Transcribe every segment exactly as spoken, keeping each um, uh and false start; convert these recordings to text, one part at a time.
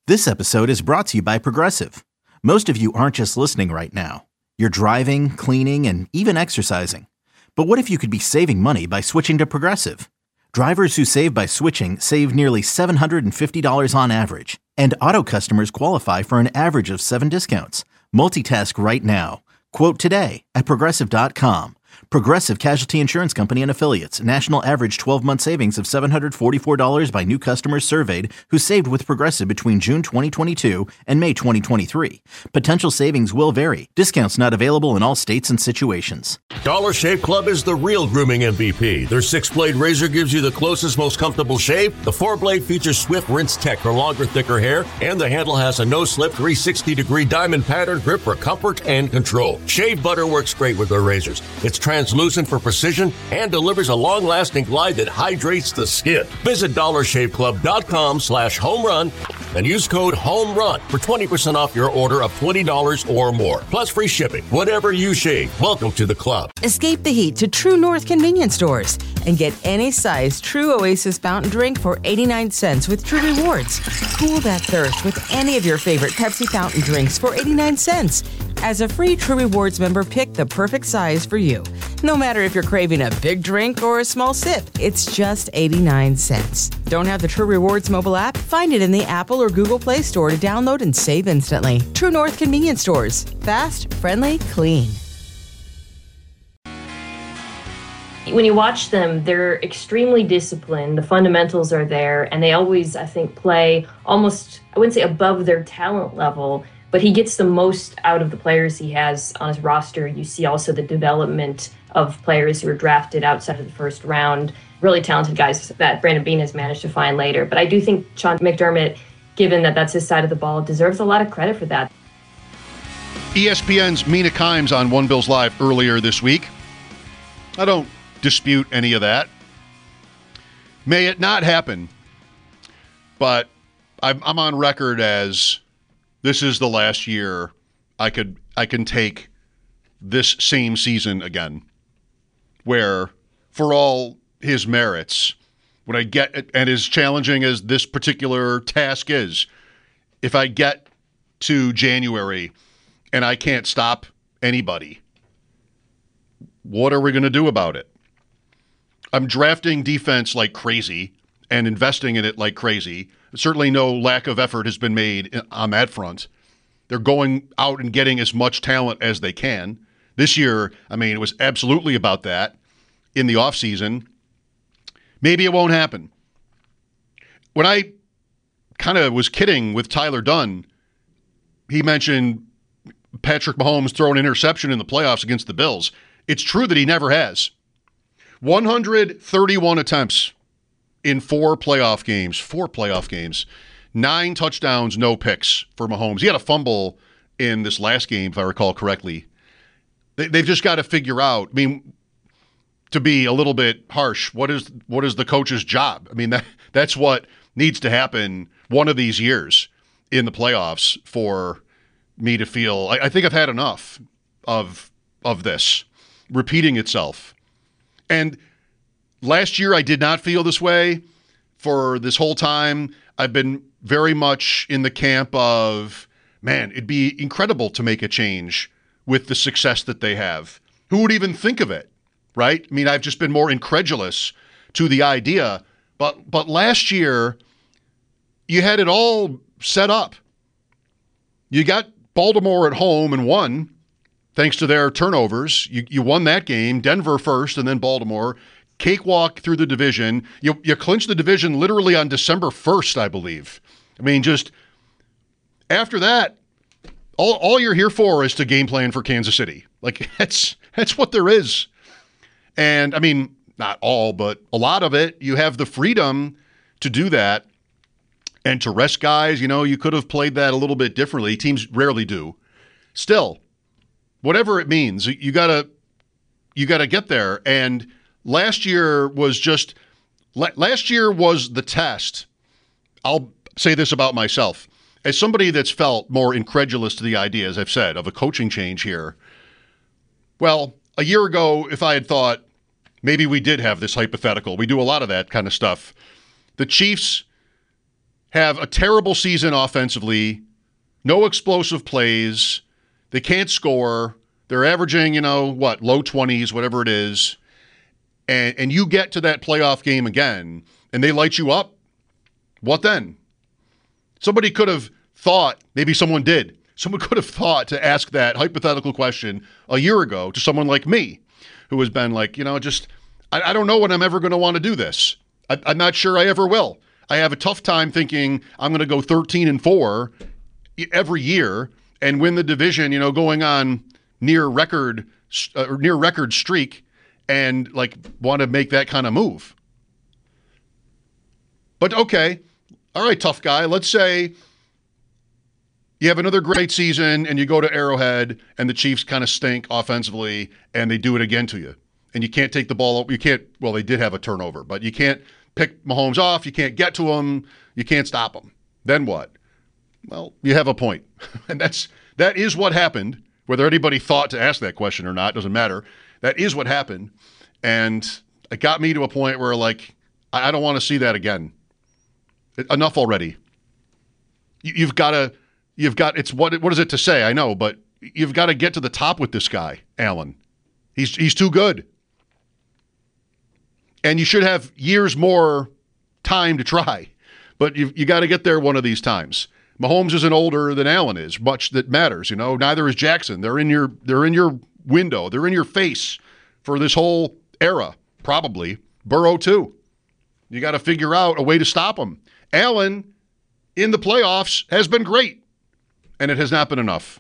This episode is brought to you by Progressive. Most of you aren't just listening right now. You're driving, cleaning, and even exercising. But what if you could be saving money by switching to Progressive? Drivers who save by switching save nearly seven hundred fifty dollars on average. And auto customers qualify for an average of seven discounts. Multitask right now. Quote today at Progressive dot com. Progressive Casualty Insurance Company and Affiliates. National average twelve-month savings of seven hundred forty-four dollars by new customers surveyed who saved with Progressive between June twenty twenty-two and May twenty twenty-three. Potential savings will vary. Discounts not available in all states and situations. Dollar Shave Club is the real grooming M V P. Their six-blade razor gives you the closest, most comfortable shave. The four-blade features swift rinse tech for longer, thicker hair. And the handle has a no-slip three hundred sixty degree diamond pattern grip for comfort and control. Shave butter works great with their razors. It's translucent for precision and delivers a long-lasting glide that hydrates the skin. Visit dollar shave club dot com slash home run and use code HOMERUN for twenty percent off your order of twenty dollars or more. Plus free shipping. Whatever you shave, welcome to the club. Escape the heat to True North convenience stores and get any size True Oasis fountain drink for eighty-nine cents with True Rewards. Cool that thirst with any of your favorite Pepsi fountain drinks for eighty-nine cents. As a free True Rewards member, pick the perfect size for you. No matter if you're craving a big drink or a small sip, it's just eighty-nine cents. Don't have the True Rewards mobile app? Find it in the Apple or Google Play Store to download and save instantly. True North convenience stores. Fast, friendly, clean. When you watch them, they're extremely disciplined. The fundamentals are there, and they always, I think, play almost, I wouldn't say above their talent level, but he gets the most out of the players he has on his roster. You see also the development of players who are drafted outside of the first round, really talented guys that Brandon Beane has managed to find later. But I do think Sean McDermott, given that that's his side of the ball, deserves a lot of credit for that. E S P N's Mina Kimes on One Bills Live earlier this week. I don't dispute any of that. May it not happen, but I'm, I'm on record as this is the last year I could I can take this same season again, where for all his merits, when I get, and as challenging as this particular task is, if I get to January and I can't stop anybody, what are we going to do about it? I'm drafting defense like crazy and investing in it like crazy. Certainly no lack of effort has been made on that front. They're going out and getting as much talent as they can. This year, I mean, it was absolutely about that in the offseason. Maybe it won't happen. When I kind of was kidding with Tyler Dunn, he mentioned Patrick Mahomes throwing an interception in the playoffs against the Bills. It's true that he never has. one hundred thirty-one attempts in four playoff games, four playoff games, nine touchdowns, no picks for Mahomes. He had a fumble in this last game, if I recall correctly. They, they've just got to figure out, I mean, to be a little bit harsh, what is what is the coach's job? I mean, that that's what needs to happen one of these years in the playoffs for me to feel, I, I think I've had enough of of this repeating itself. And last year I did not feel this way. For this whole time, I've been very much in the camp of, man, it'd be incredible to make a change with the success that they have. Who would even think of it, right? I mean, I've just been more incredulous to the idea. But but last year, you had it all set up. You got Baltimore at home and won, thanks to their turnovers. You you won that game, Denver first and then Baltimore. Cakewalk through the division. You you clinched the division literally on December first, I believe. I mean, just after that, all all you're here for is to game plan for Kansas City. Like, that's that's what there is. And, I mean, not all, but a lot of it, you have the freedom to do that and to rest guys. You know, you could have played that a little bit differently. Teams rarely do. Still, whatever it means, you gotta you gotta get there. And last year was just last year was the test. I'll say this about myself. As somebody that's felt more incredulous to the idea, as I've said, of a coaching change here. Well, a year ago, if I had thought maybe we did have this hypothetical, we do a lot of that kind of stuff. The Chiefs have a terrible season offensively, no explosive plays, they can't score, they're averaging, you know, what, low twenties, whatever it is, and and you get to that playoff game again, and they light you up, what then? Somebody could have thought, maybe someone did, someone could have thought to ask that hypothetical question a year ago to someone like me, who has been like, you know, just, I, I don't know when I'm ever going to want to do this. I, I'm not sure I ever will. I have a tough time thinking I'm going to go thirteen and four every year and win the division, you know, going on near record uh, or near record streak and like want to make that kind of move. But okay, all right, tough guy. Let's say you have another great season and you go to Arrowhead and the Chiefs kind of stink offensively and they do it again to you. And you can't take the ball up. You can't, well, they did have a turnover, but you can't pick Mahomes off. You can't get to him. You can't stop him. Then what? Well, you have a point. And that's, that is what happened. Whether anybody thought to ask that question or not, doesn't matter. That is what happened. And it got me to a point where, like, I, I don't want to see that again. It, enough already. You, you've got to, you've got, it's what, what is it to say? I know, but you've got to get to the top with this guy, Allen. He's, he's too good. And you should have years more time to try. But you've you got to get there one of these times. Mahomes isn't older than Allen is, much that matters, you know. Neither is Jackson. They're in your they're in your window. They're in your face for this whole era, probably. Burrow too. You got to figure out a way to stop him. Allen in the playoffs has been great, and it has not been enough.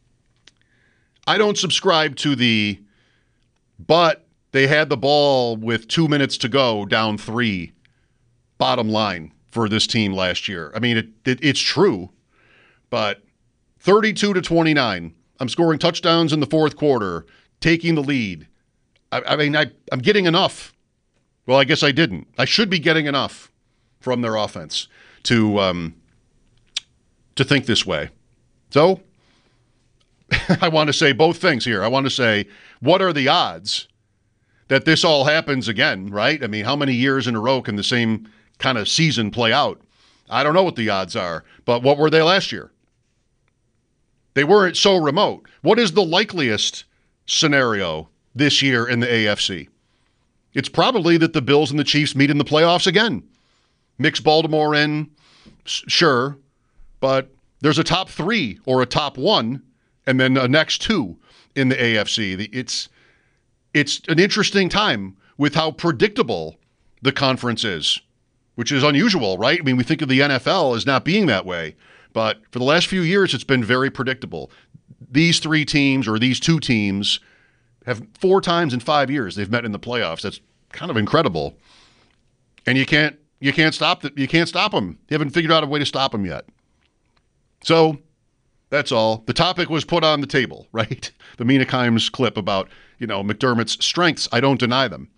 I don't subscribe to the but they had the ball with two minutes to go, down three, bottom line for this team last year. I mean, it, it it's true, but thirty-two to twenty-nine, I'm scoring touchdowns in the fourth quarter, taking the lead. I, I mean, I, I'm getting enough. Well, I guess I didn't. I should be getting enough from their offense to um, to think this way. So I want to say both things here. I want to say, what are the odds that this all happens again, right? I mean, how many years in a row can the same kind of season play out? I don't know what the odds are, but what were they last year? They weren't so remote. What is the likeliest scenario this year in the A F C? It's probably that the Bills and the Chiefs meet in the playoffs again. Mix Baltimore in, sure, but there's a top three or a top one and then a next two in the A F C. It's It's an interesting time with how predictable the conference is, which is unusual, right? I mean, we think of the N F L as not being that way, but for the last few years, it's been very predictable. These three teams or these two teams have four times in five years they've met in the playoffs. That's kind of incredible, and you can't you can't stop that. You can't stop them. You haven't figured out a way to stop them yet. So that's all. The topic was put on the table, right? The Mina Kimes clip about, you know, McDermott's strengths. I don't deny them.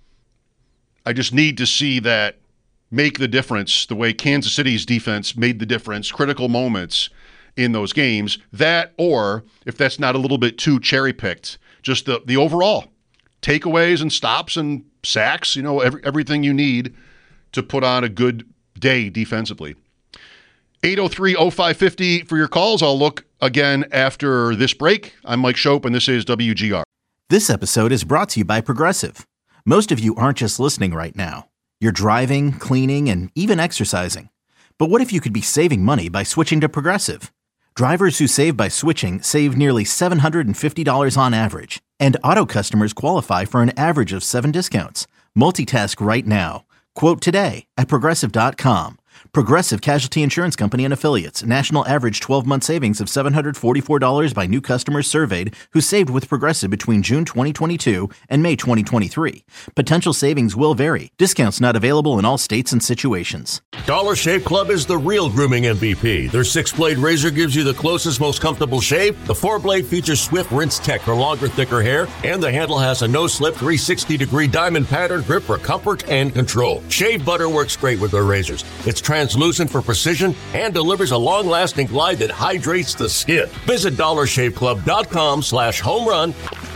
I just need to see that make the difference the way Kansas City's defense made the difference, critical moments in those games. That, or if that's not a little bit too cherry-picked, just the, the overall takeaways and stops and sacks, you know, every, everything you need to put on a good day defensively. eight oh three oh five five oh for your calls. I'll look again after this break. I'm Mike Schopp, and this is W G R. This episode is brought to you by Progressive. Most of you aren't just listening right now. You're driving, cleaning, and even exercising. But what if you could be saving money by switching to Progressive? Drivers who save by switching save nearly seven hundred fifty dollars on average. And auto customers qualify for an average of seven discounts. Multitask right now. Quote today at Progressive dot com. Progressive Casualty Insurance Company and Affiliates. National average twelve-month savings of seven hundred forty-four dollars by new customers surveyed who saved with Progressive between June twenty twenty-two and May twenty twenty-three. Potential savings will vary. Discounts not available in all states and situations. Dollar Shave Club is the real grooming M V P. Their six-blade razor gives you the closest, most comfortable shave. The four-blade features Swift Rinse Tech for longer, thicker hair. And the handle has a no-slip three hundred sixty degree diamond pattern grip for comfort and control. Shave butter works great with their razors. It's translucent for precision and delivers a long-lasting glide that hydrates the skin. Visit dollar shave club dot com slash home run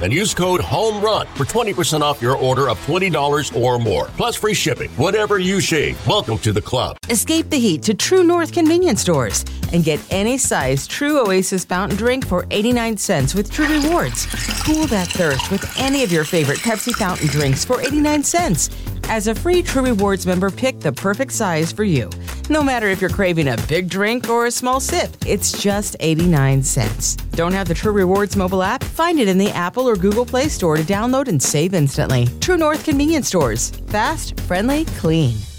and use code HOMERUN for twenty percent off your order of twenty dollars or more. Plus free shipping. Whatever you shave, welcome to the club. Escape the heat to True North convenience stores and get any size True Oasis fountain drink for eighty-nine cents with True Rewards. Cool that thirst with any of your favorite Pepsi fountain drinks for eighty-nine cents. As a free True Rewards member, pick the perfect size for you. No matter if you're craving a big drink or a small sip, it's just eighty-nine cents. Don't have the True Rewards mobile app? Find it in the Apple or Google Play Store to download and save instantly. True North convenience stores. Fast, friendly, clean.